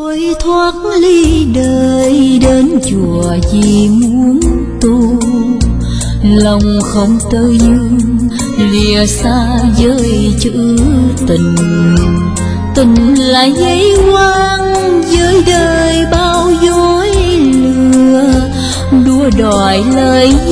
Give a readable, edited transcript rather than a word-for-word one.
tôi thoát ly đời đến chùa vì muốn tu, lòng không tơ dương lìa xa với chữ tình. Tình là dây quang với đời bao dối lừa, đua đòi lời